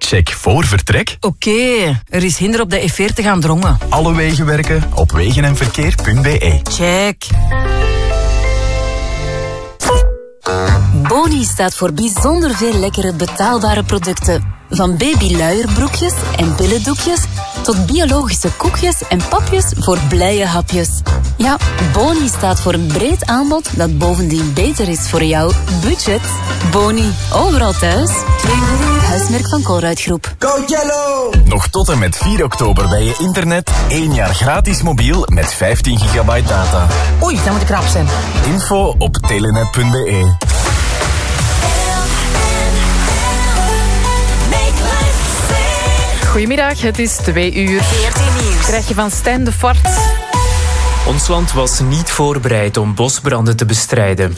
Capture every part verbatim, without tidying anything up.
Check voor vertrek. Oké, okay, er is hinder op de E veertig aan Drongen. Alle wegen werken op wegen en verkeer punt b e. Check. Boni staat voor bijzonder veel lekkere betaalbare producten. Van babyluierbroekjes en billendoekjes tot biologische koekjes en papjes voor blije hapjes. Ja, Boni staat voor een breed aanbod dat bovendien beter is voor jouw budget. Boni, overal thuis. Huismerk van Colruyt-groep. Go Yellow! Nog tot en met vier oktober bij je internet één jaar gratis mobiel met vijftien gigabyte data. Oei, dat moet ik rap zijn. Info op telenet punt b e. Goedemiddag, het is twee uur. Krijg je van Stijn de Fort. Ons land was niet voorbereid om bosbranden te bestrijden.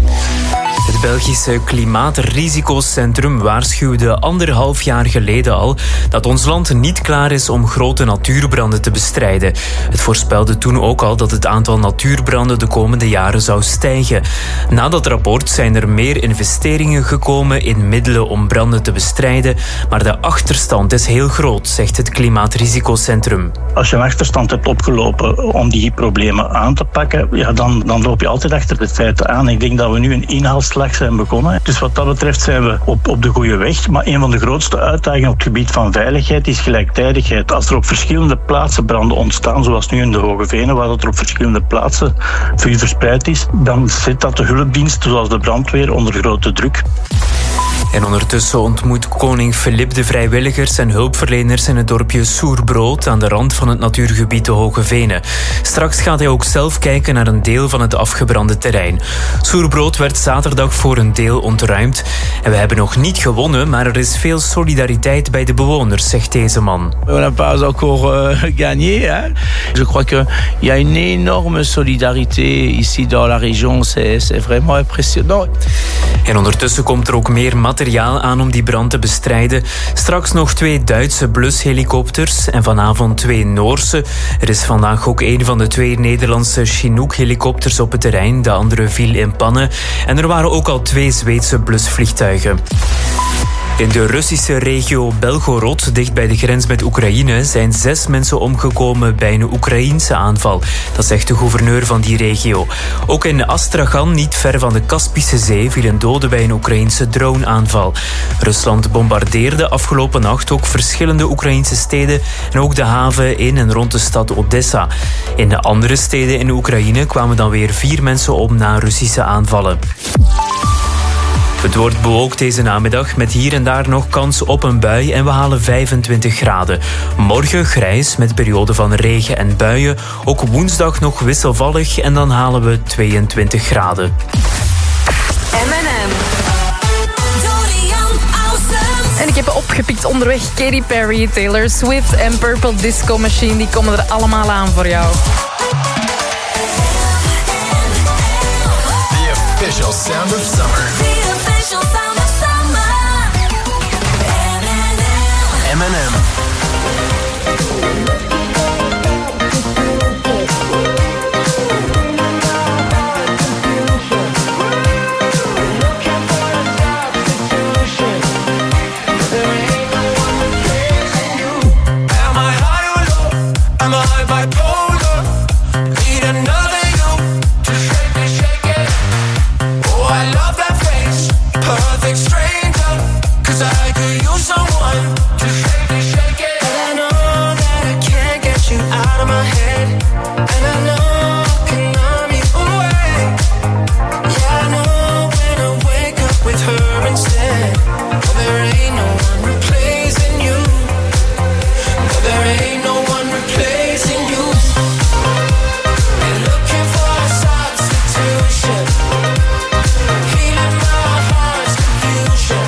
Het Belgische Klimaatrisicocentrum waarschuwde anderhalf jaar geleden al dat ons land niet klaar is om grote natuurbranden te bestrijden. Het voorspelde toen ook al dat het aantal natuurbranden de komende jaren zou stijgen. Na dat rapport zijn er meer investeringen gekomen in middelen om branden te bestrijden, maar de achterstand is heel groot, zegt het Klimaatrisicocentrum. Als je een achterstand hebt opgelopen om die problemen aan te pakken, ja, dan, dan loop je altijd achter de feiten aan. Ik denk dat we nu een inhaalslag zijn begonnen. Dus wat dat betreft zijn we op, op de goede weg. Maar een van de grootste uitdagingen op het gebied van veiligheid is gelijktijdigheid. Als er op verschillende plaatsen branden ontstaan, zoals nu in de Hoge Venen, waar dat er op verschillende plaatsen vuur verspreid is, dan zet dat de hulpdiensten, zoals de brandweer, onder grote druk. En ondertussen ontmoet koning Filip de vrijwilligers en hulpverleners in het dorpje Soerbrood aan de rand van het natuurgebied de Hoge Venen. Straks gaat hij ook zelf kijken naar een deel van het afgebrande terrein. Soerbrood werd zaterdag voor een deel ontruimd. En we hebben nog niet gewonnen, maar er is veel solidariteit bij de bewoners, zegt deze man. On n'a pas encore euh, gagné. Hein? Je crois qu'il y a une énorme solidarité ici dans la région. C'est, c'est vraiment impressionnant. En ondertussen komt er ook meer materiaal aan om die brand te bestrijden. Straks nog twee Duitse blushelikopters en vanavond twee Noorse. Er is vandaag ook een van de twee Nederlandse Chinook-helikopters op het terrein. De andere viel in pannen. En er waren ook al twee Zweedse blusvliegtuigen. In de Russische regio Belgorod, dicht bij de grens met Oekraïne, zijn zes mensen omgekomen bij een Oekraïense aanval. Dat zegt de gouverneur van die regio. Ook in Astrachan, niet ver van de Kaspische Zee, viel een dode bij een Oekraïense droneaanval. Rusland bombardeerde afgelopen nacht ook verschillende Oekraïense steden en ook de haven in en rond de stad Odessa. In de andere steden in Oekraïne kwamen dan weer vier mensen om na Russische aanvallen. Het wordt bewolkt deze namiddag met hier en daar nog kans op een bui en we halen vijfentwintig graden. Morgen grijs met perioden van regen en buien. Ook woensdag nog wisselvallig en dan halen we tweeëntwintig graden. M en M. En ik heb opgepikt onderweg Katy Perry, Taylor Swift en Purple Disco Machine. Die komen er allemaal aan voor jou. The official sound of summer. M and M. Healing my heart's confusion.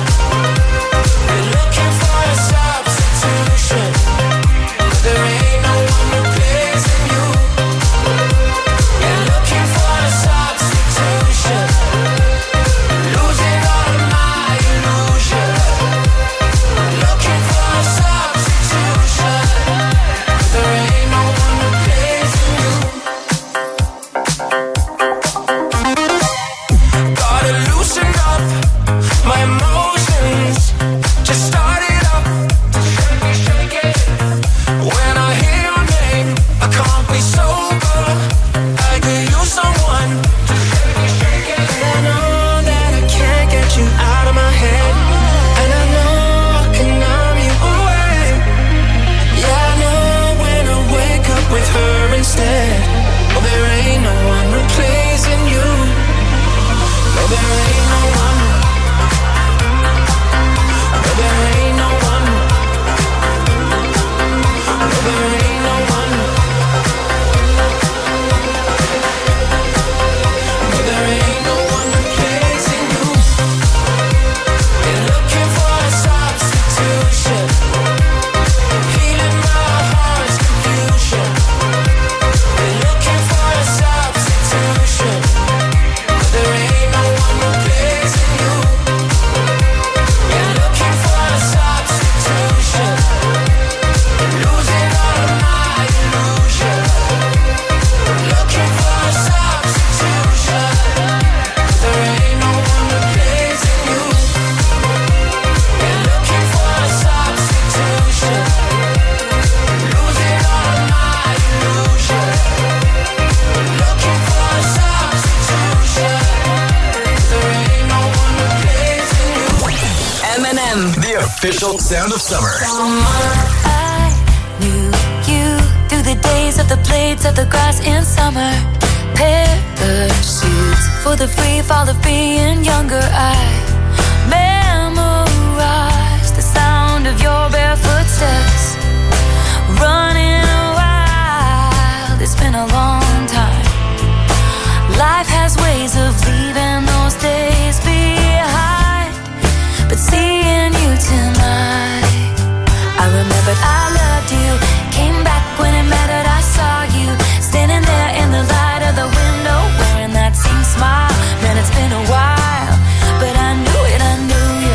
M. The official sound of summer. I knew you through the days of the blades of the grass in summer. Parachutes for the free fall of being younger. I memorized the sound of your bare footsteps. Running wild, it's been a long time. Life has ways of leaving those days behind. But seeing you tonight, I remembered I loved you. Came back when it mattered, I saw you standing there in the light of the window, wearing that same smile. Man, it's been a while, but I knew it, I knew you.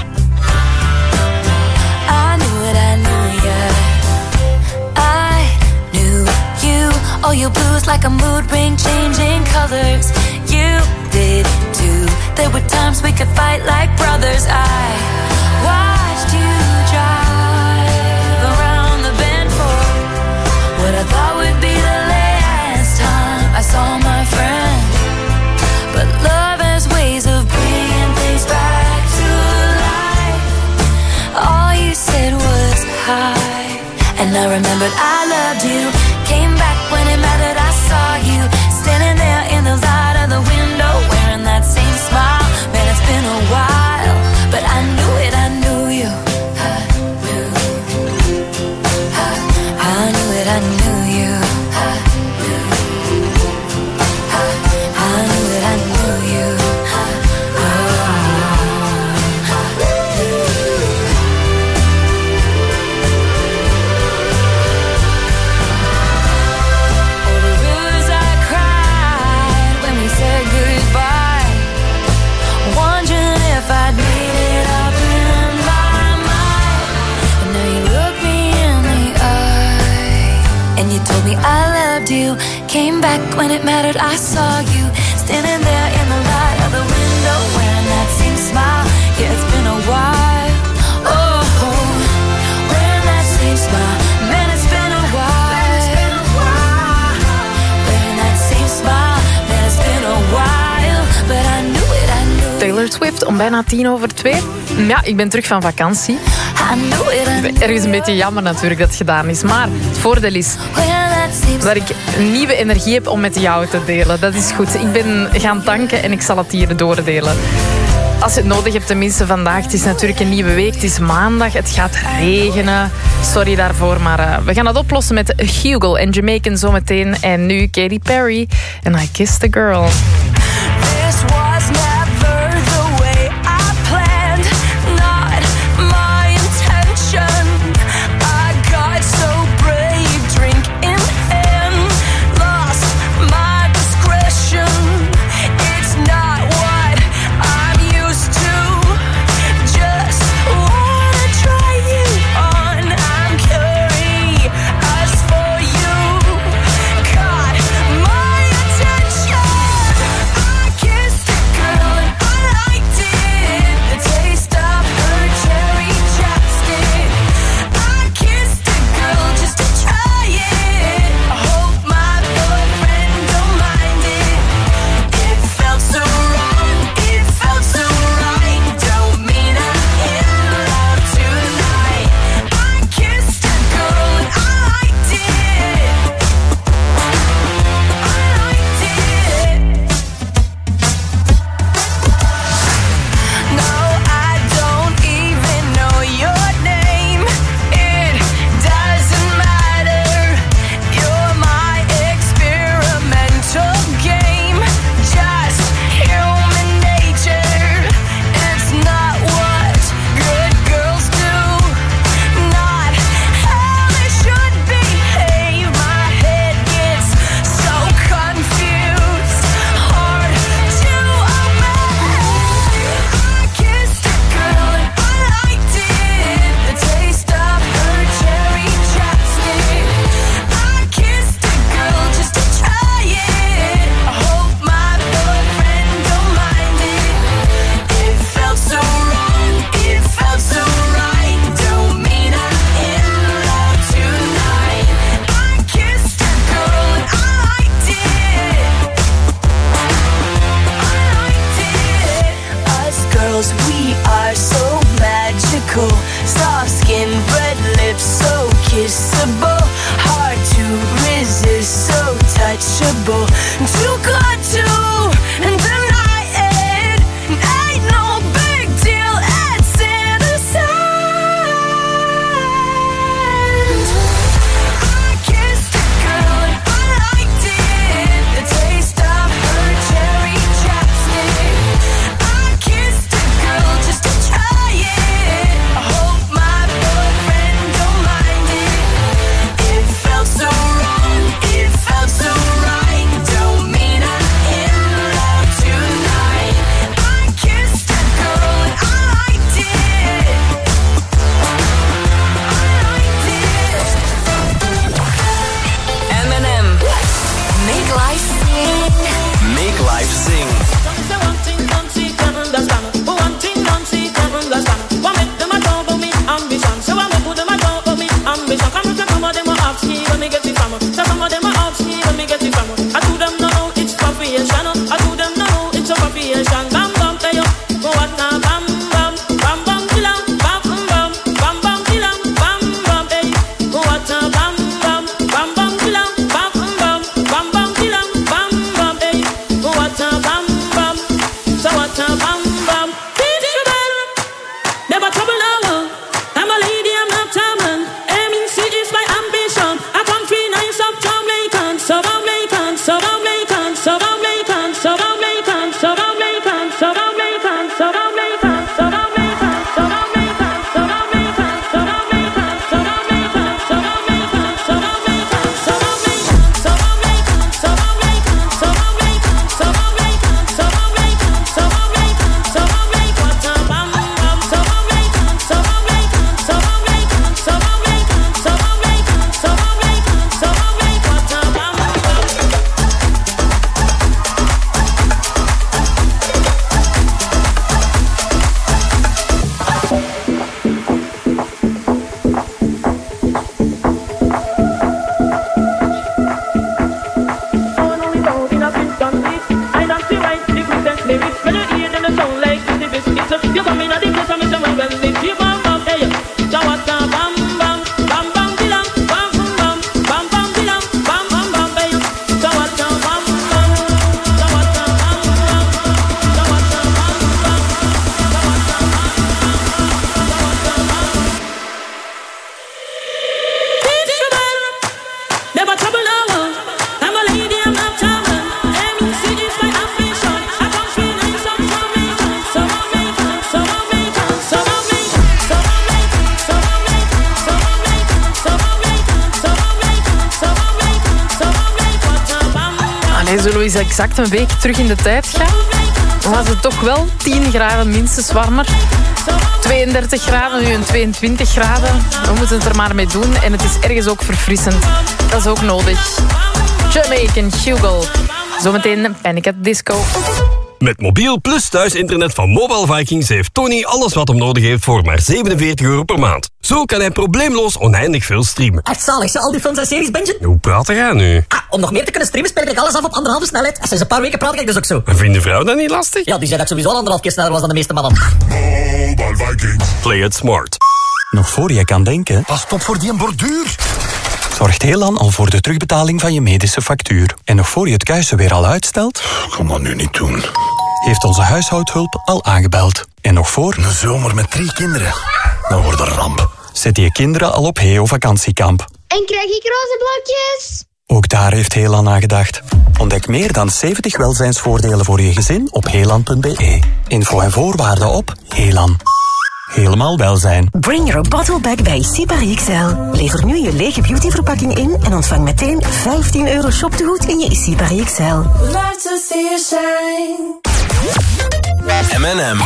I knew it, I knew you. I knew you. All your blues like a mood ring, changing colors. You did too. There were times we could fight like brothers. I watched you drive around the bend for what I thought would be the last time I saw my friend. But love has ways of bringing things back to life. All you said was hi, and I remembered I loved you. Came back when it mattered, I saw you standing there in the light of the window, wearing that same smile. Man, it's been a while, but I knew it, I knew you. I knew, I, I knew it, I knew you. I knew, I, I knew it, I knew you. Told me I loved you. Came back when it mattered, I saw you standing there in the light of the window, wearing that same smile. Yeah, it's been a while. Oh, wearing that same smile. Man, it's been a while. Wearing that same smile. Man, it's been a while. But I knew it, I knew it. Taylor Swift om bijna tien over twee. Ja, ik ben terug van vakantie. I knew it, I knew it. Ergens een beetje jammer natuurlijk dat het gedaan is. Maar het voordeel is dat ik nieuwe energie heb om met jou te delen. Dat is goed. Ik ben gaan tanken en ik zal het hier doordelen. Als je het nodig hebt, tenminste vandaag. Het is natuurlijk een nieuwe week. Het is maandag. Het gaat regenen. Sorry daarvoor, maar uh, we gaan het oplossen met Hugo en Jamaican zometeen. En nu Katy Perry en I Kissed a Girl. This was never the way I planned. Not my intention. I got so brave, drink in hand, lost my discretion. It's not what I'm used to. Just wanna try you on. I'm curious for you. Caught my attention. you come in at the place, I'm in the well, lift you bam bam, hey. Jawata bam bam, bam bam bilang, bam bam, bam bam bilang, bam bam bam, hey. Jawata bam bam, jawata bam bam, jawata bam bam, jawata bam bam, jawata bam. Teach you well, never trouble no one. I'm a lady, I'm not trouble. M C is my ambition. I come feeling some Jamaican, some Jamaican, some Jamaican, some Jamaican, some Jamaican, some Jamaican, some Jamaican, some Jamaican, some Jamaican, some Jamaican, some Jamaican. Allee, zullen we eens exact een week terug in de tijd gaan? Dan was het toch wel tien graden minstens warmer. tweeëndertig graden, nu een tweeëntwintig graden. We moeten het er maar mee doen. En het is ergens ook verfrissend. Dat is ook nodig. Jamaican Hugo. Zometeen Panic at the Disco. Met mobiel plus thuisinternet van Mobile Vikings heeft Tony alles wat hem nodig heeft voor maar zevenenveertig euro per maand. Zo kan hij probleemloos oneindig veel streamen. Echt zalig, zo al die films en series, Benji. Hoe praat jij nu? Ah, om nog meer te kunnen streamen speel ik alles af op anderhalve snelheid. Sinds een paar weken praat ik dus ook zo. En vindt de vrouw dat niet lastig? Ja, die zei dat ik sowieso al anderhalf keer sneller was dan de meeste mannen. Mobile Vikings. Play it smart. Nog voor je kan denken... Pas op voor die borduur. Zorgt Helan al voor de terugbetaling van je medische factuur. En nog voor je het kuisen weer al uitstelt... Ik kan dat nu niet doen. Heeft onze huishoudhulp al aangebeld. En nog voor... Een zomer met drie kinderen. Dan wordt een ramp. Zet je kinderen al op Heo vakantiekamp. En krijg ik roze blokjes? Ook daar heeft Helan aan gedacht. Ontdek meer dan zeventig welzijnsvoordelen voor je gezin op helan punt b e. Info en voorwaarden op Helan. Helemaal welzijn. Bring your bottle back bij Sipari X L. Lever nu je lege beautyverpakking in en ontvang meteen vijftien euro shoptegoed in je Sipari X L. Love to see you shine. M and M.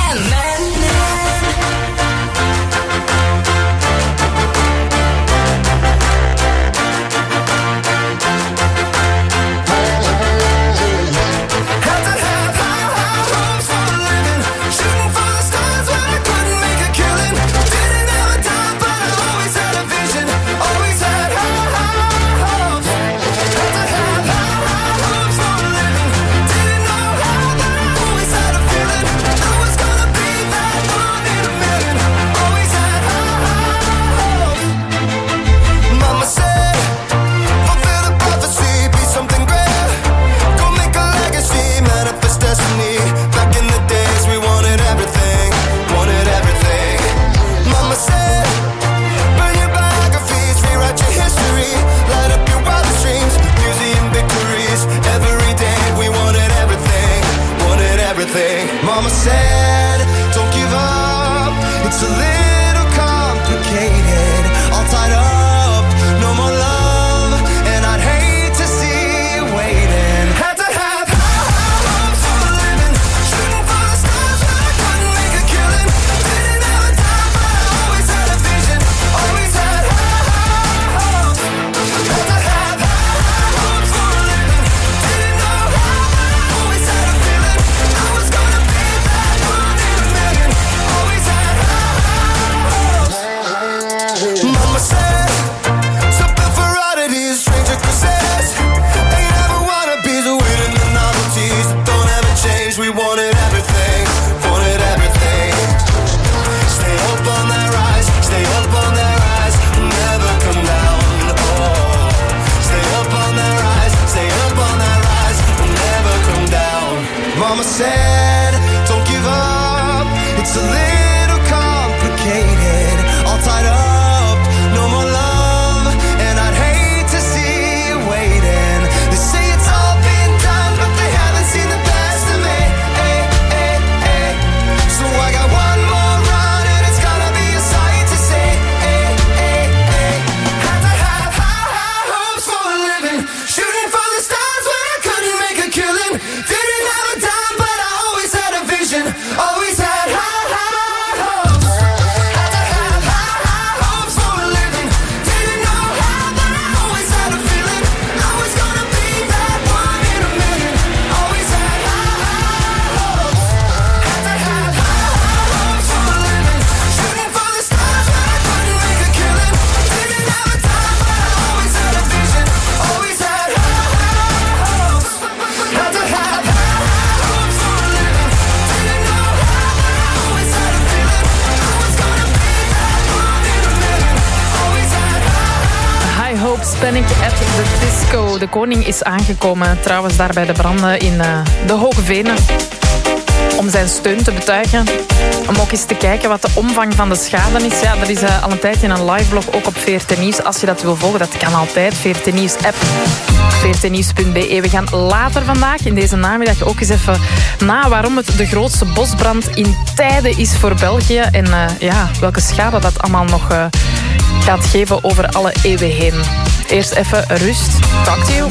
Panic at the Disco. De koning is aangekomen, trouwens daar bij de branden in uh, de Hoge Venen. Om zijn steun te betuigen. Om ook eens te kijken wat de omvang van de schade is. Ja, er is uh, al een tijdje een liveblog ook op V R T Nieuws. Als je dat wil volgen, dat kan altijd. V R T Nieuws app. V R T nieuws punt b e. We gaan later vandaag, in deze namiddag, ook eens even na waarom het de grootste bosbrand in tijden is voor België. En uh, ja, welke schade dat allemaal nog uh, gaat geven over alle eeuwen heen. Eerst even rust. Talk to you.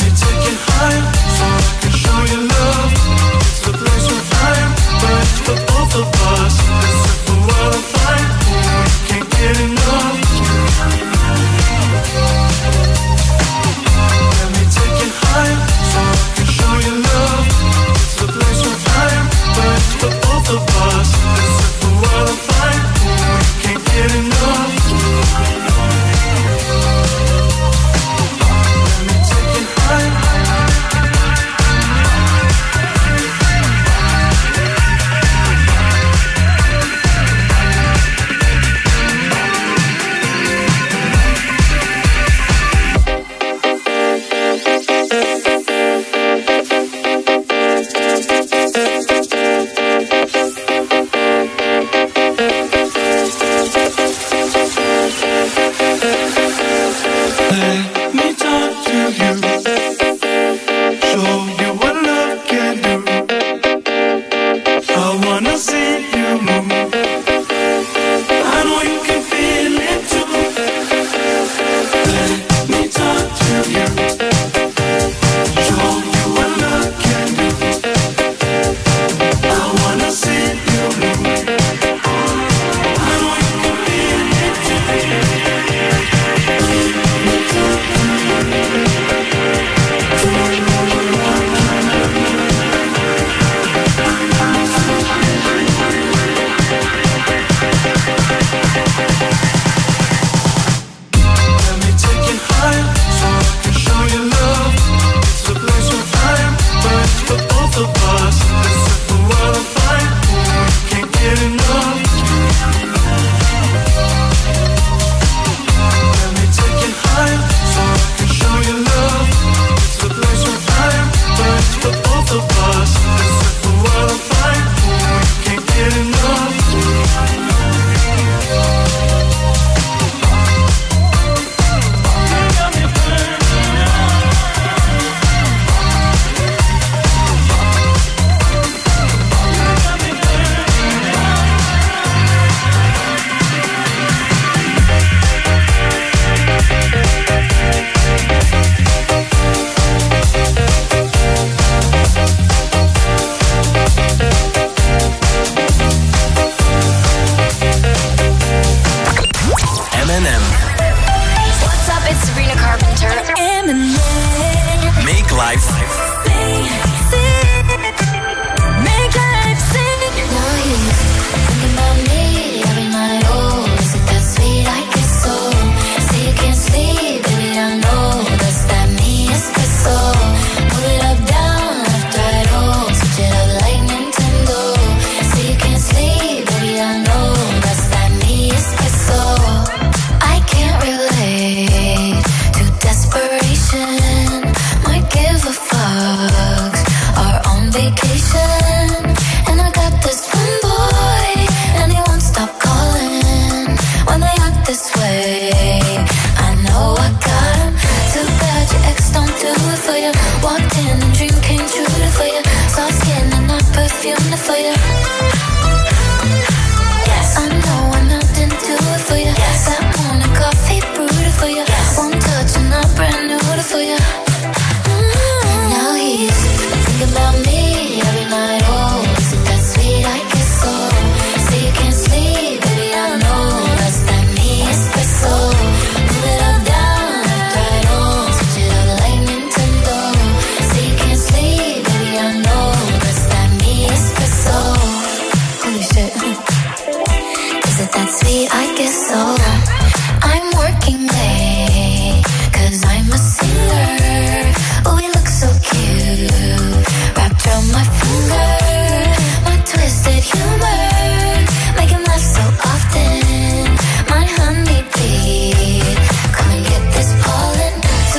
Come and get this pollen.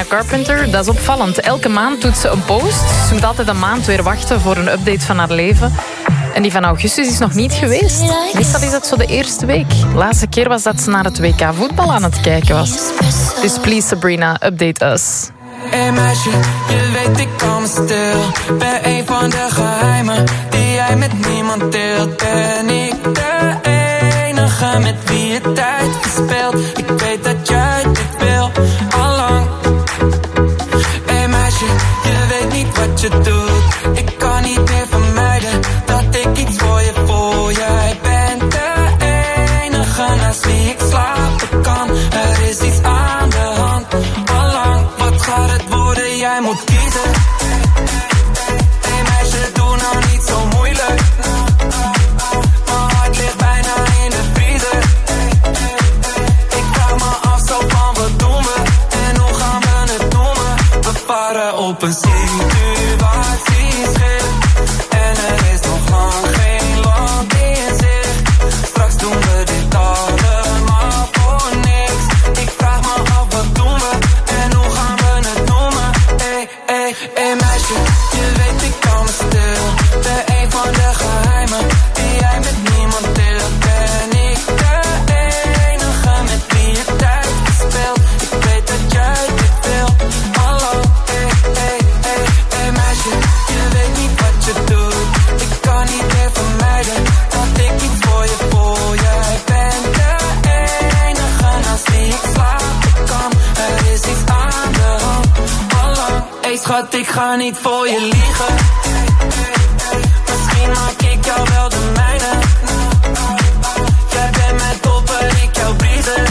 Sabrina Carpenter. Dat is opvallend. Elke maand doet ze een post. Ze moet altijd een maand weer wachten voor een update van haar leven. En die van augustus is nog niet geweest. Meestal is dat zo de eerste week. De laatste keer was dat ze naar het W K voetbal aan het kijken was. Dus please Sabrina, update us. Hey meisje, je weet ik kan me stil. Ben een van de geheimen die jij met niemand deelt. Ben ik de enige met wie je tijd verspeelt. Ik weet dat jij dit wil, allang. Hey meisje, je weet niet wat je doet. Ik kan niet meer vermijden dat ik iets voor je voel. Jij bent de enige naast wie ik slapen kan. Er is iets aan de hand, allang. Wat gaat het worden, jij moet kiezen. Hey meisje, doe nou niet zo moeilijk. Mijn hart ligt bijna in de vriezer. Ik vraag me af zo van wat doen we en hoe gaan we het noemen. We varen op een situatieschip en er is nog lang geen land in zicht. Straks doen we dit allemaal voor niks. Ik vraag me af wat doen we en hoe gaan we het noemen. Hey, hey, hey meisje, je weet ik kan me stil. Ben een van de geheimen die jij met niemand deelt. Ben ik de enige met wie je tijd verspeelt. Ik weet dat jij dit wil, hallo. Hey, hey, hey, hey meisje, je weet niet wat je doet. Ik kan niet meer vermijden dat ik iets voor je voel. Jij bent de enige naast wie ik slapen kan. Er is iets aan de hand, allang. Hey schat, ik ga niet voor je liegen. Misschien maak ik jou wel de mijne. Jij bent mijn topper, ik jou briezen.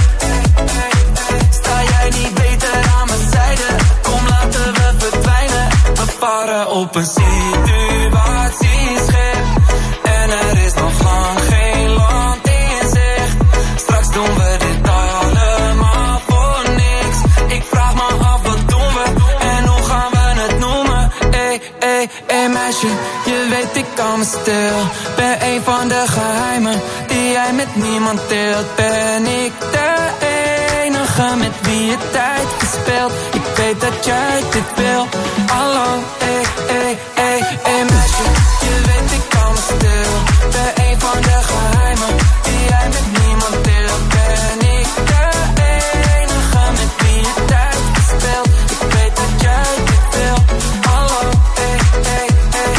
Sta jij niet beter aan mijn zijde? Kom laten we verdwijnen. We varen op een situatieschip en er is nog lang geen land in zicht. Straks doen we dit allemaal voor niks. Ik vraag me af wat doen we en hoe gaan we het noemen. Hey, hey, hey meisje, je weet ik kan me stil. Ben een van de geheimen die jij met niemand deelt. Ben ik de enige met wie je tijd verspeelt. Ik weet dat jij dit wil, allang. Hey, hey, hey, hey meisje, je weet ik kan me stil. Ben een van de geheimen die jij met niemand deelt. Ben ik de enige met wie je tijd verspeelt. Ik weet dat jij dit wil, allang. Hey, hey, hey.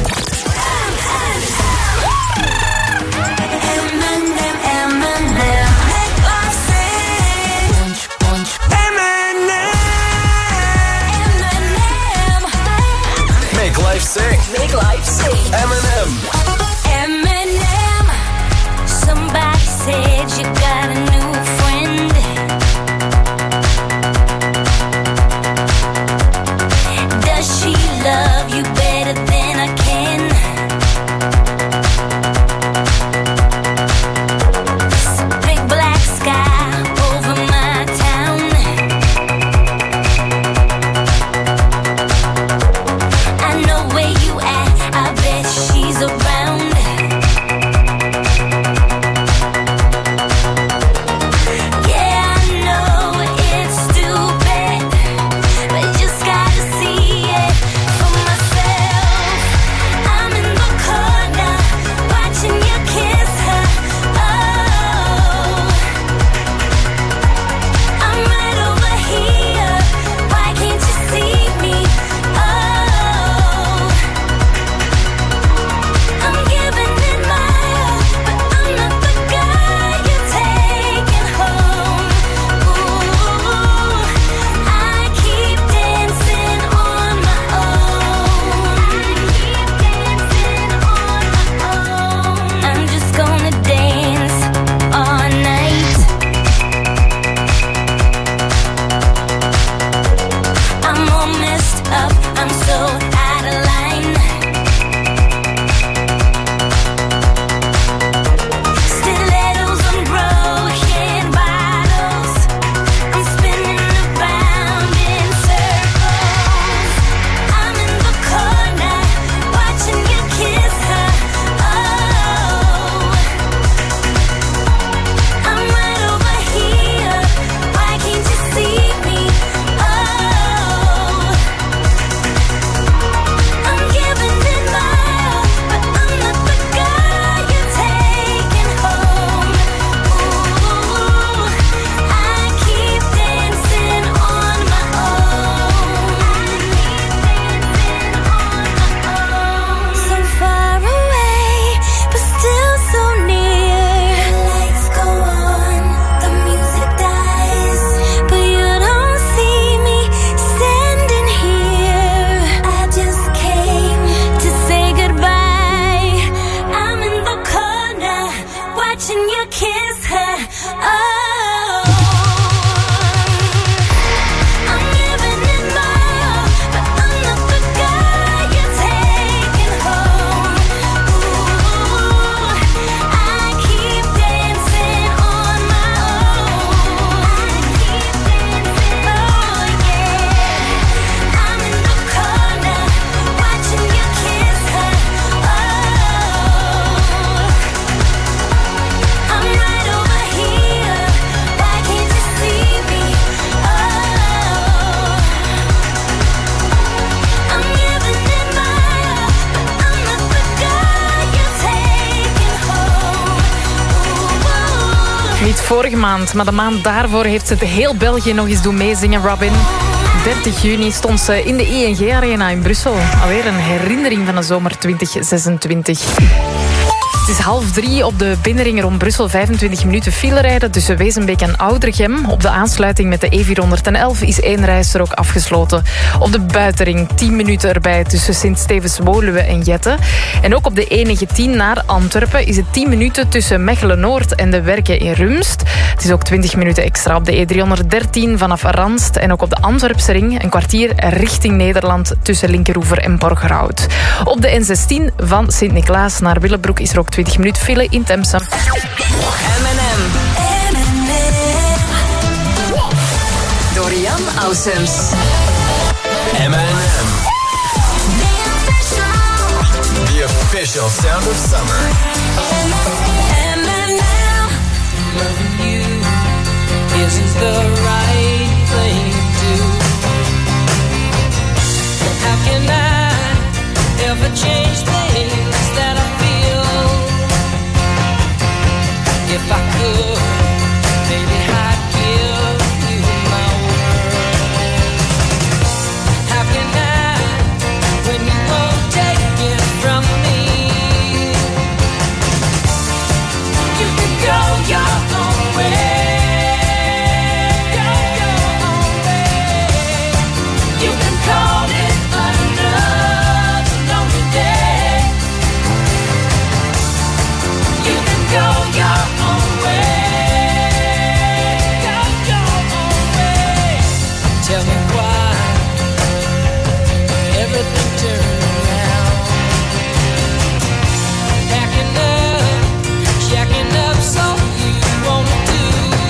Eminem, Eminem, make life sing. Punch, punch. Eminem, Eminem, Make life sing. make life sing. Eminem. Eminem, somebody said you got a new friend. Does she love you better than I can? It's a big black sky over my town. I know where you at, I bet she's around. vorige maand, maar de maand daarvoor heeft ze het heel België nog eens doen meezingen, Robin. dertig juni stond ze in de I N G-arena in Brussel. Alweer een herinnering van de zomer twintig zesentwintig. Het is half drie op de binnenring rond Brussel. vijfentwintig minuten file rijden tussen Wezenbeek en Oudergem. Op de aansluiting met de E vierhonderdelf is één reis er ook afgesloten. Op de buitenring tien minuten erbij tussen Sint-Stevens-Woluwe en Jette. En ook op de E negentien naar Antwerpen is het tien minuten tussen Mechelen-Noord en de Werken in Rumst. Het is ook twintig minuten extra op de E driehonderddertien vanaf Randst. En ook op de Antwerpse ring een kwartier richting Nederland tussen Linkeroever en Borgerhout. Op de N zestien van Sint-Niklaas naar Willebroek is er ook twintig minuten file in Temse. M en M. Dorian Ausums. M and M. The official sound of summer. M and M. Loving you isn't the right thing to do. How can I ever change things that I feel? If I could, maybe I'd give you my world. How can I, when you won't take it from me? You can go your own way. Go your own way. You can call it another lonely day. You can go your own way. Go your own way. Tell me why everything turned around. Packing up, checking up, so you wanna do.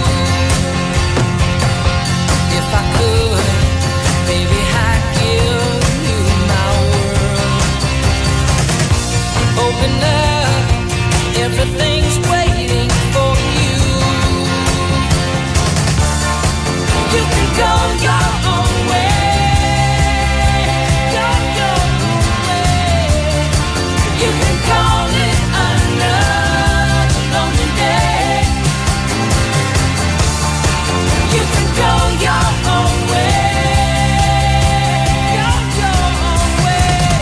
If I could, baby, I'd give you my world. Open up, everything's waiting for you. You can go your own way. Go your own way. You can call it another lonely day. You can go your own way. Go your own way.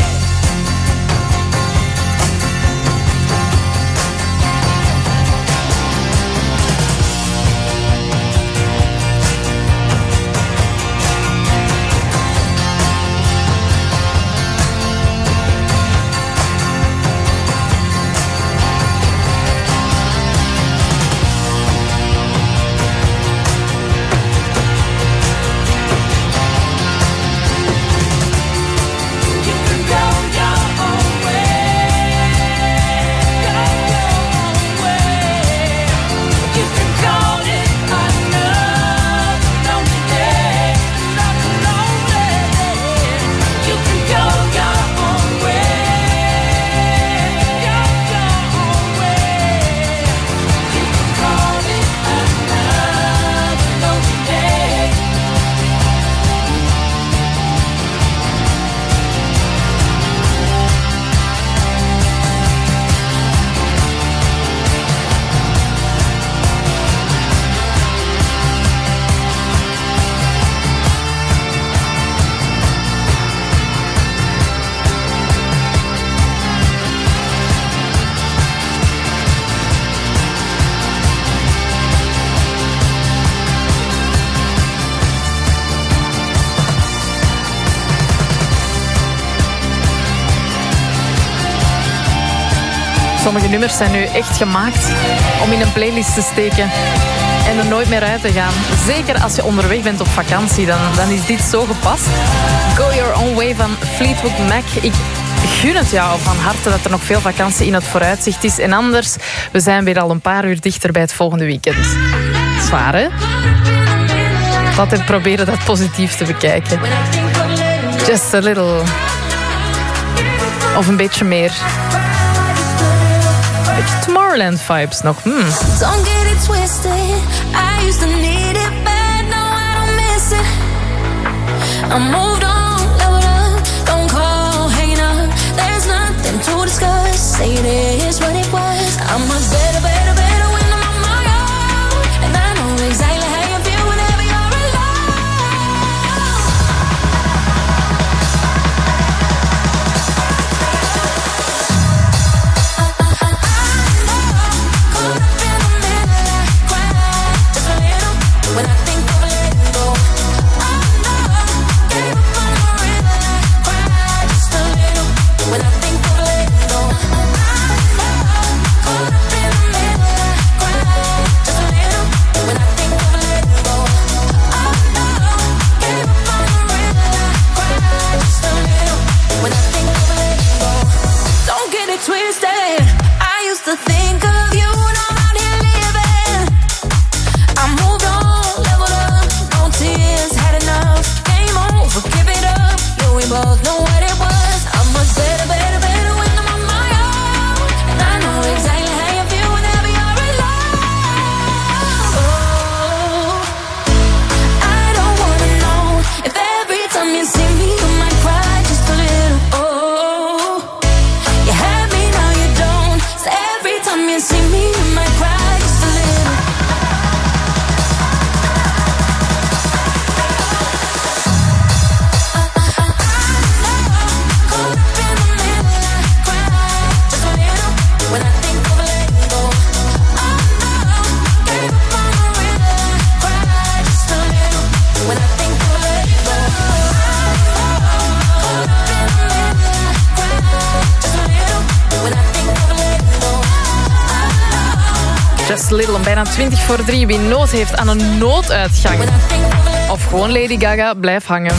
You can go your own way. Go your own way. You can call it another lonely day. Another lonely day. You can go your own way. Go your own way. You can call it another lonely day. Sommige nummers zijn nu echt gemaakt om in een playlist te steken en er nooit meer uit te gaan. Zeker als je onderweg bent op vakantie, dan, dan is dit zo gepast. Go Your Own Way van Fleetwood Mac. Ik gun het jou van harte dat er nog veel vakantie in het vooruitzicht is. En anders, we zijn weer al een paar uur dichter bij het volgende weekend. Zwaar, hè? Altijd proberen dat positief te bekijken. Just a little. Of een beetje meer. Beetje Tomorrowland vibes nog. Hmm. Don't get it twisted. I used to need it bad, now I don't miss it. I moved on, leveled up, don't call, hanging up. There's nothing to discuss. Say it is what it was. I'm a better, better, better when I'm on my own. And when I think of letting go. Caught up in the middle, I cry just a little when I think of letting go. Oh no, gave up on the river, I cry just a little when I think of letting go. Don't get it twisted, I used to think of you when I'm out here living. I moved on, leveled up, no tears, had enough. Game over, give it up. Yeah, we both know what it was. I'm much better, better, better when I'm on my own. And I know exactly how you feel whenever you're alone. Oh, I don't wanna know if every time you see me you might cry just a little. Oh, you had me, now you don't. So every time you see me you might cry just a little. When I think of letting go, oh no, gave up on the river, I cry just a little. When I think of letting go, caught up in the middle, I cry just a little. When I think of letting go, Just a Little, bijna twintig voor drie. Wie nood heeft aan een nooduitgang. Of gewoon Lady Gaga, blijf hangen.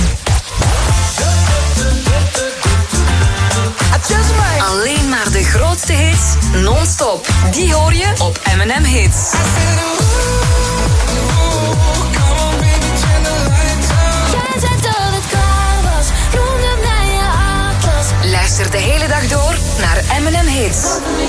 Alleen maar de grootste hits, non-stop. Die hoor je op M en M Hits. Luister de hele dag door naar M en M Hits.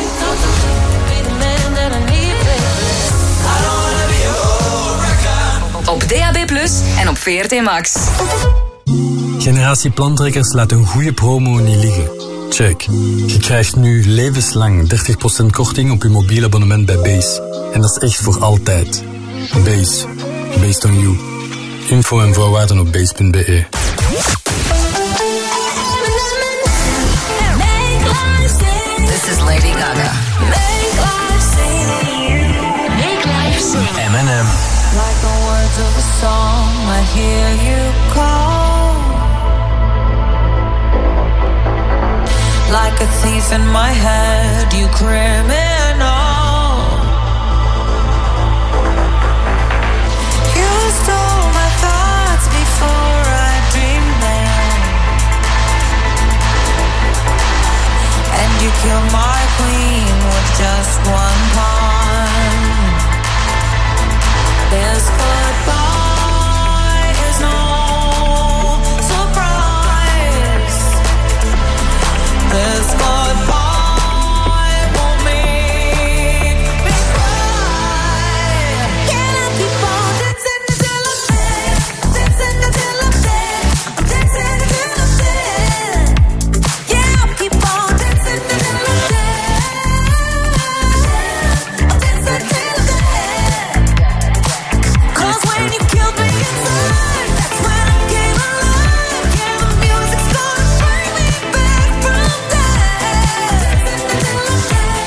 Op D A B plus, en op V R T Max. Generatie Plantrekkers laat een goede promo niet liggen. Check. Je krijgt nu levenslang dertig procent korting op je mobiel abonnement bij Base. En dat is echt voor altijd. Base. Based on you. Info en voorwaarden op base punt b e. This is Lady Gaga. make life sing, make life sing. M and M. Like the words of a song, I hear you call. Like a thief in my head, you criminal. You stole my thoughts before I dreamed them, and you killed my queen with just one pawn. This goodbye is no surprise. This goodbye won't make me cry. Can I keep on dancing until I'm dead? Dancing until I'm dead. I'm dancing until I'm dead. Yeah, I'll keep on dancing until I'm dead. I'm dancing until I'm dead. 'Cause when you killed me inside, that's when I came alive. Yeah, the music's gonna bring me back from death. Until I'm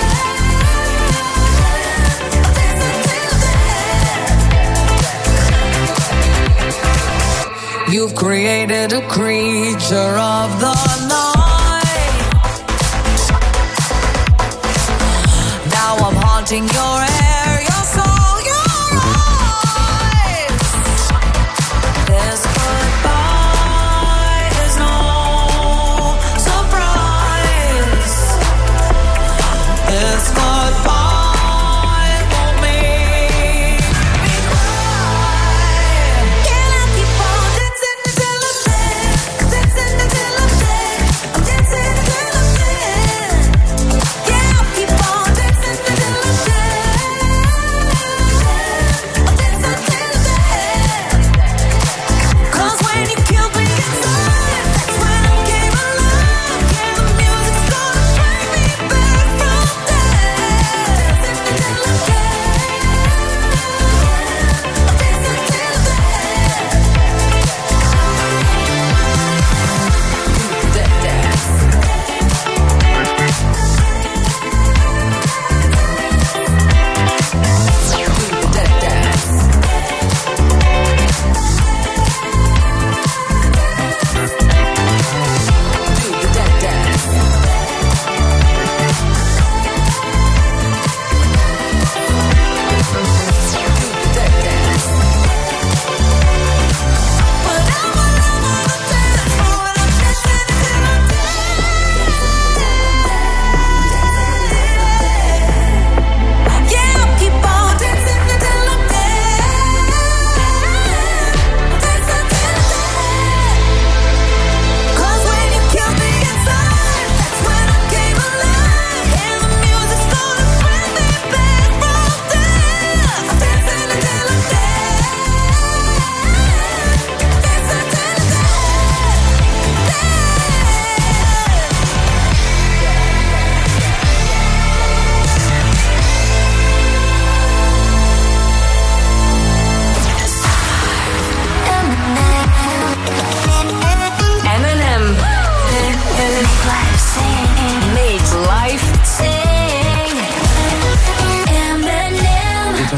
dead. You've created a creature of the night. Now I'm haunting your hair, your soul, your eyes. This goodbye is no surprise. This goodbye won't make me cry. Can I keep on dancing until I'm dead? Dancing until I'm dead. I'm dancing until I'm dead. Yeah, I'll keep on dancing until I'm dead.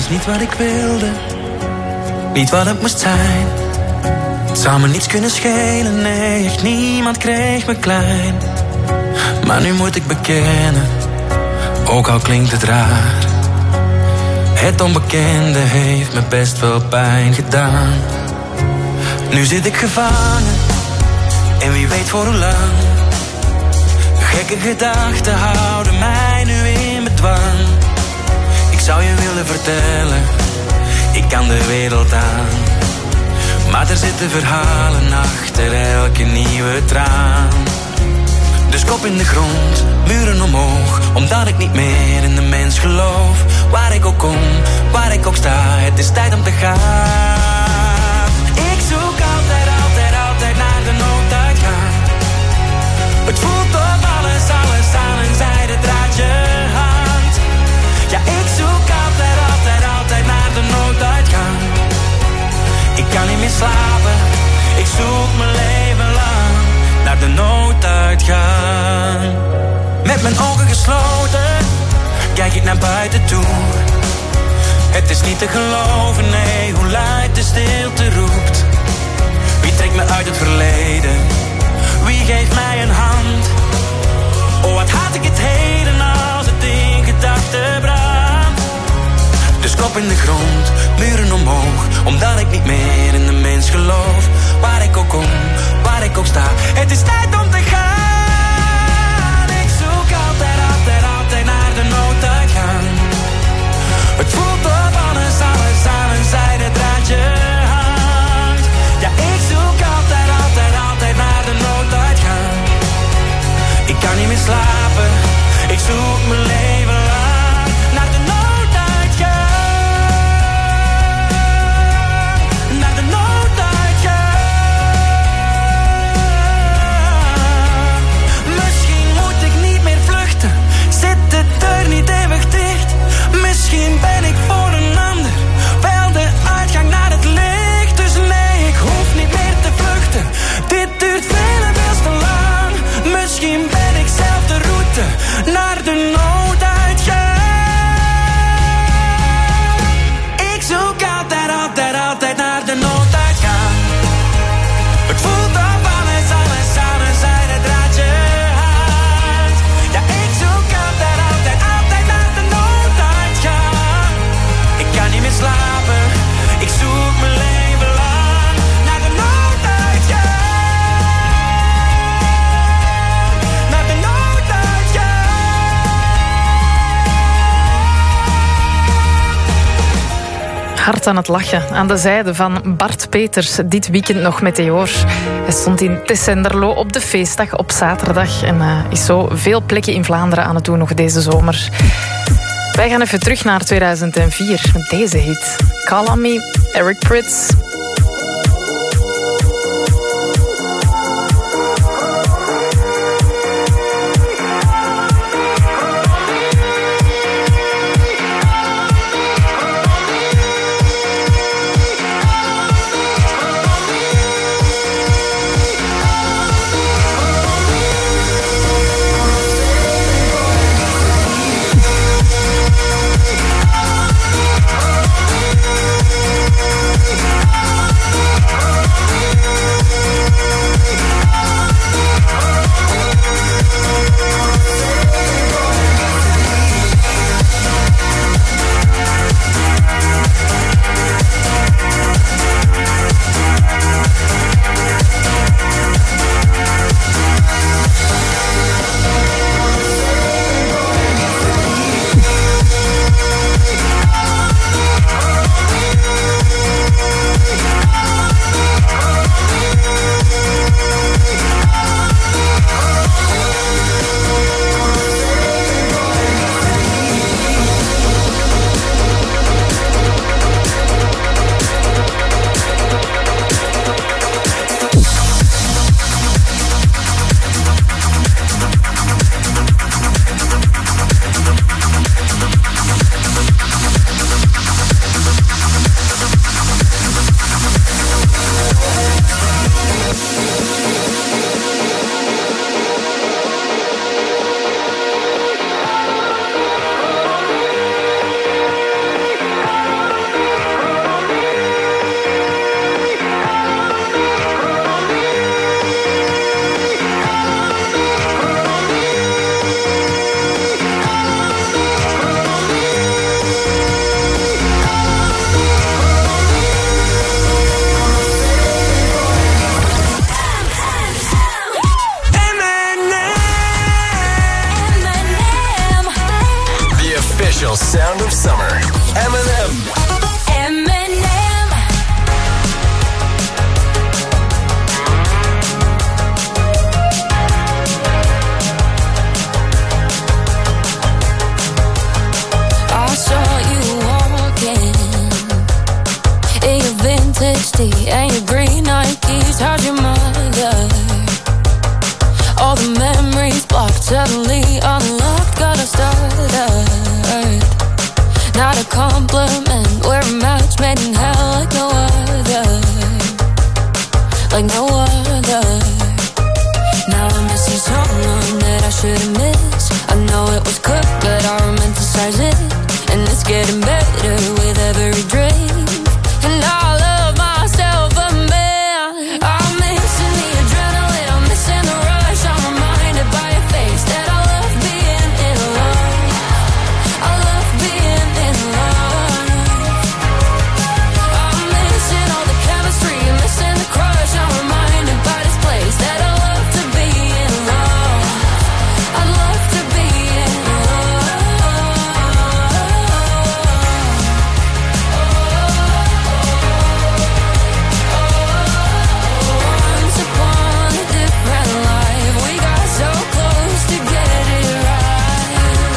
was niet wat ik wilde, niet wat het moest zijn. Het zou me niets kunnen schelen, nee, echt niemand kreeg me klein. Maar nu moet ik bekennen, ook al klinkt het raar, het onbekende heeft me best wel pijn gedaan. Nu zit ik gevangen, en wie weet voor hoe lang. Gekke gedachten houden mij nu in bedwang. Ik zou je willen vertellen, ik kan de wereld aan. Maar er zitten verhalen achter elke nieuwe traan. Dus kop in de grond, muren omhoog, omdat ik niet meer in de mens geloof. Waar ik ook kom, waar ik ook sta, het is tijd om te gaan. Ik zoek altijd, altijd, altijd naar de nooduitgang. Het voelt of alles, alles aan een zijden draadje hangt. Ja, ik zoek altijd, altijd, altijd naar de nooduitgang. Ik kan niet meer slapen, ik zoek mijn leven lang naar de nooduitgang. Met mijn ogen gesloten, kijk ik naar buiten toe. Het is niet te geloven, nee, hoe luid de stilte roept. Wie trekt me uit het verleden? Wie geeft mij een hand? Oh, wat haat ik het heden als het in gedachten brandt. Dus kop in de grond, muren omhoog, omdat ik niet meer in de mens geloof. Waar ik ook kom, waar ik ook sta, het is tijd om te gaan. Ik zoek altijd, altijd, altijd naar de nooduitgang. Het voelt of alles, alles aan een zijden draadje hangt. Ja, ik zoek altijd, altijd, altijd naar de nooduitgang. Ik kan niet meer slapen, ik zoek mijn leven lang naar de nooduitgang. Naar de nooduitgang. Misschien moet ik niet meer vluchten, zit de deur niet eeuwig dicht. Misschien ben ik voor een ander wel de uitgang naar het licht. Dus nee, ik hoef niet meer te vluchten, dit duurt veel en veel te lang. Misschien ben ik zelf de route naar de nooduitgang. Ik zoek altijd, altijd, altijd naar de nooduitgang. Het voelt of alles, alles aan een zijden draadje hangt. Ja, ik zoek altijd, altijd, altijd naar de nooduitgang. Ik kan niet meer slapen, ik zoek mijn leven lang naar de nooduitgang. Naar de nooduitgang. Hard aan het lachen, aan de zijde van Bart Peters. Dit weekend nog Meteor. Hij stond in Tessenderlo op de feestdag op zaterdag en uh, is zo veel plekken in Vlaanderen aan het doen nog deze zomer. Wij gaan even terug naar tweeduizend vier met deze hit. Call on Me, Eric Prydz. official sound of summer. M and M. M and M. I saw you walking in your vintage tee and your green Nikes. How'd your mother? All the memories blocked, suddenly unlocked. Got to start. Not a compliment, we're a match made in hell like no other. Like no other. Now I'm missing someone that I shouldn't miss. I know it was good, but I romanticize it. And it's getting better with every drink. And I love myself a man. I'm missing the adrenaline, I'm missing the rush. I'm reminded by your face that I love being in love. I love being in love. I'm missing all the chemistry, missing the crush. I'm reminded by this place that I love to be in love. I love to be in love. Once upon a different life, we got so close to get it right.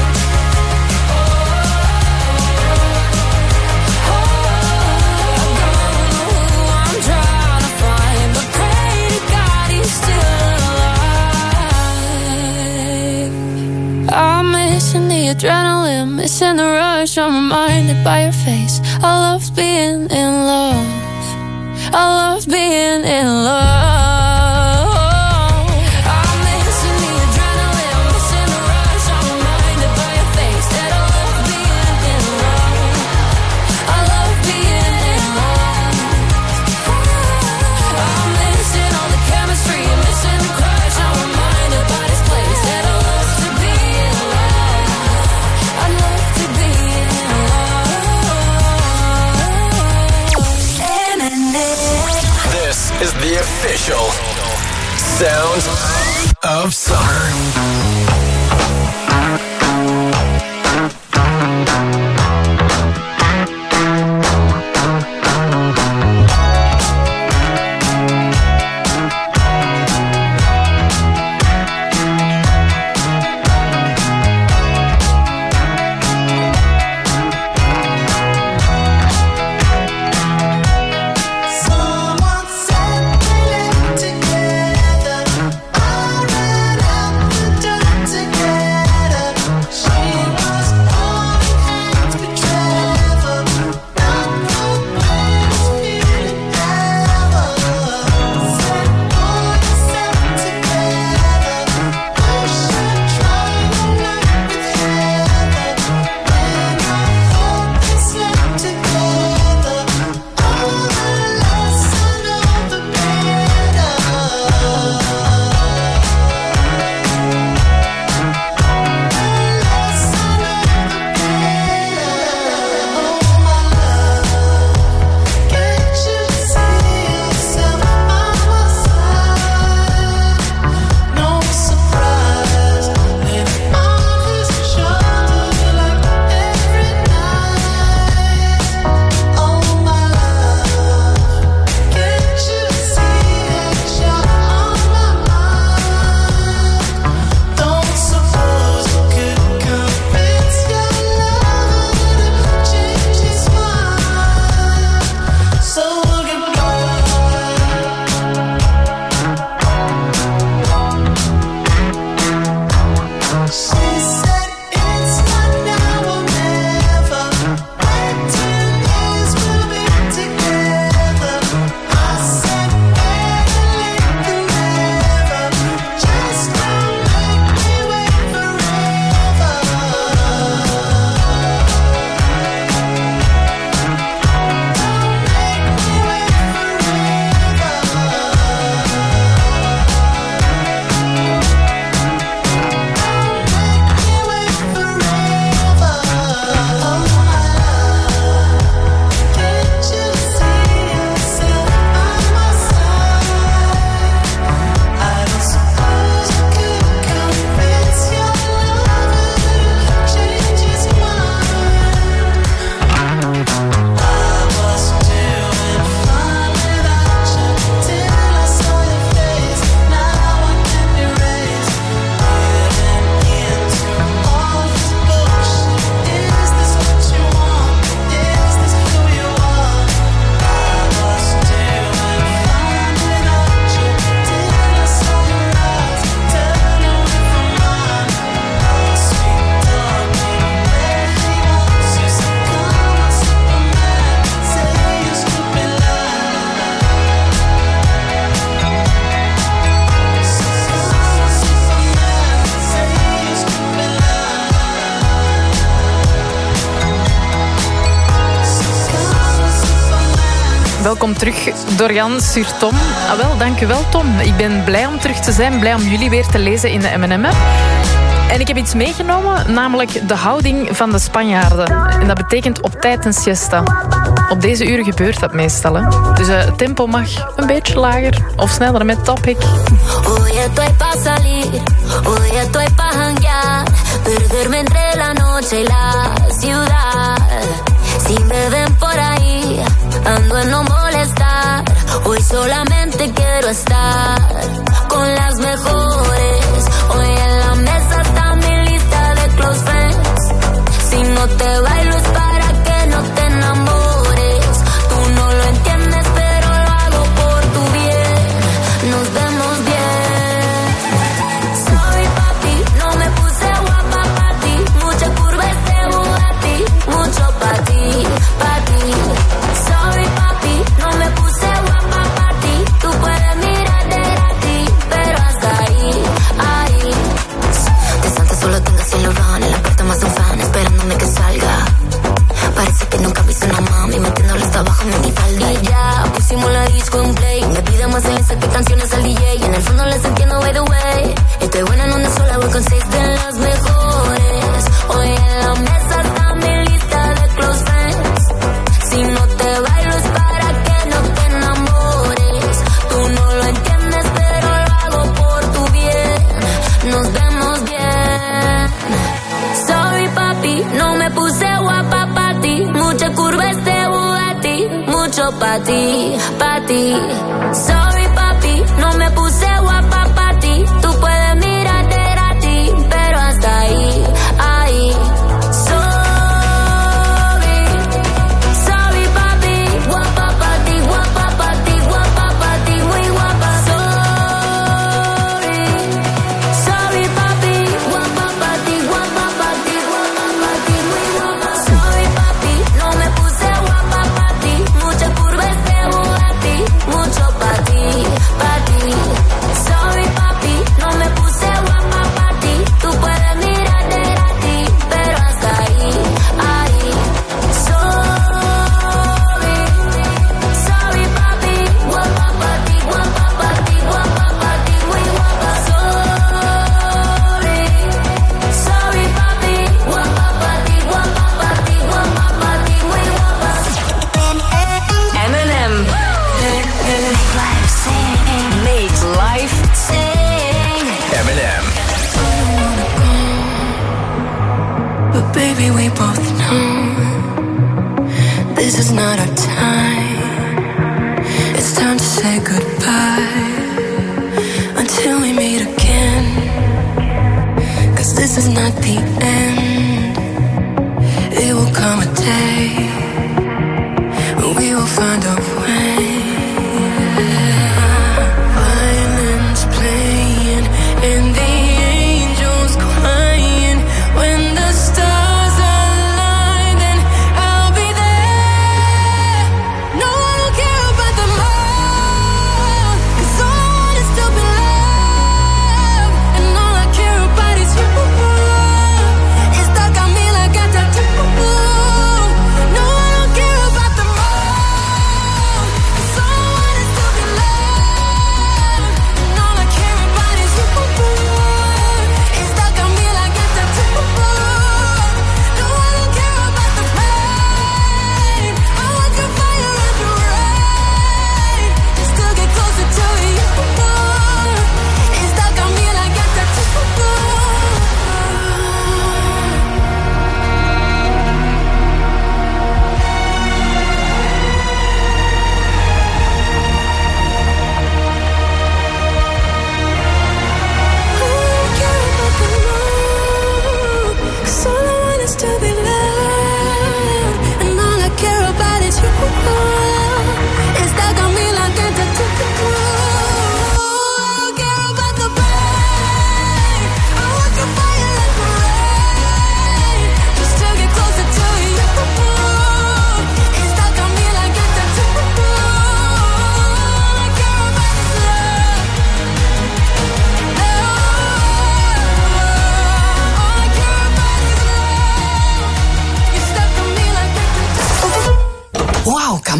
I don't know who I'm trying to find, but pray to God he's still alive. I'm missing the adrenaline, missing the rush. I'm reminded by your face. I love being in love. I love being in love. I'm missing the adrenaline, I'm missing the rush. I'm reminded by your face that I love being in love. I love being in love. I'm missing all the chemistry, I'm missing the crush. I'm reminded by this place that I love to be in love. I love to be in love. This is the official sound of summer. Someone said we live together. I ran out the door. Welkom terug, Dorian Surtom. Ah, wel, dank u wel, Tom. Ik ben blij om terug te zijn, blij om jullie weer te lezen in de M en M-app. En ik heb iets meegenomen, namelijk de houding van de Spanjaarden. En dat betekent op tijd een siesta. Op deze uren gebeurt dat meestal, hè. Dus uh, het tempo mag een beetje lager of sneller met Topic. Hoy estoy pa' salir, hoy estoy pa' janguear, perderme entre la noche y la ciudad. Si me ven por ahí, ando en no molestar. Hoy solamente quiero estar con las mejores. Hoy en la mesa está mi lista de close friends. Si no te bailo es para que no te enamores. Tú no lo entiendes, pero lo hago por tu bien. Nos vemos bien. Sorry, papi, no me puse guapa pa' ti. Mucha curva este Bugatti, mucho pa' ti, pa' ti. Sorry, papi, no me puse guapa pa' ti. Tú puedes mirar de gratis, pero hasta ahí, ahí. De Santa solo tengo cielo van, en la puerta más un fan, esperándome que salga. Parece que nunca viste una mami metiéndole hasta abajo en mi falda. Y ya pusimos la disco en play. Me pide más en que canciones al D J. Y en el fondo les entiendo by the way. Estoy buena en una sola, voy con seis de las mejores. Hoy en la mesa está mi lista de close friends. Si no te bailo es para que no te enamores. Tú no lo entiendes, pero lo hago por tu bien. Nos vemos bien. Sorry, papi, no me puse guapa pa' ti. Mucha curva este Bugatti, mucho pa' ti, pa' ti. Sorry, papi, no me puse guapa pa' ti. Tú puedes mirar de gratis, pero hasta ahí, ahí. Sorry, sorry, papi, guapa pa' ti, guapa pa' ti, guapa pa' ti, muy guapa. Sorry, sorry, papi, guapa pa' ti, guapa pa' ti, guapa pa' ti, muy guapa. Sorry, papi, no me puse guapa pa' ti. Mucha curva este Bugatti, mucho pa' ti, pa' ti. Sorry, papi, no me puse guapa pa' ti. Tú puedes mirar de gratis, pero hasta ahí, ahí. Sorry, sorry, papi, guapa pa' ti, guapa pa' ti, guapa pa' ti, muy guapa. Sorry, sorry, papi, guapa pa' ti, guapa pa' ti, guapa pa' ti, muy guapa. M and M. Make life sing. M and M. But baby, we both know this is not our time. It's time to say goodbye until we meet again. 'Cause this is not the end. It will come a day when we will find a way. Violins playing and the angels crying. When the stars align, then I'll be there. No, I don't care about the moon, 'cause all I want is to be loved. And all I care about is you. It's stuck on me like a tattoo. No, I don't care about the moon.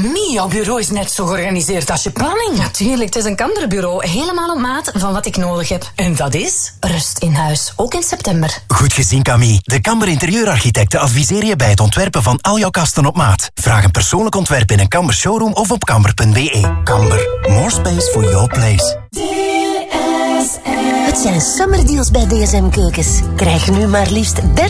Mie, jouw bureau is net zo georganiseerd als je planning. Natuurlijk, het is een Kamberbureau. Helemaal op maat van wat ik nodig heb. En dat is? Rust in huis, ook in september. Goed gezien, Camille. De Kamber interieurarchitecten adviseren je bij het ontwerpen van al jouw kasten op maat. Vraag een persoonlijk ontwerp in een Kamber showroom of op kamber punt b e. Kamber, more space for your place. Het zijn summerdeals bij D S M Keukens. Krijg nu maar liefst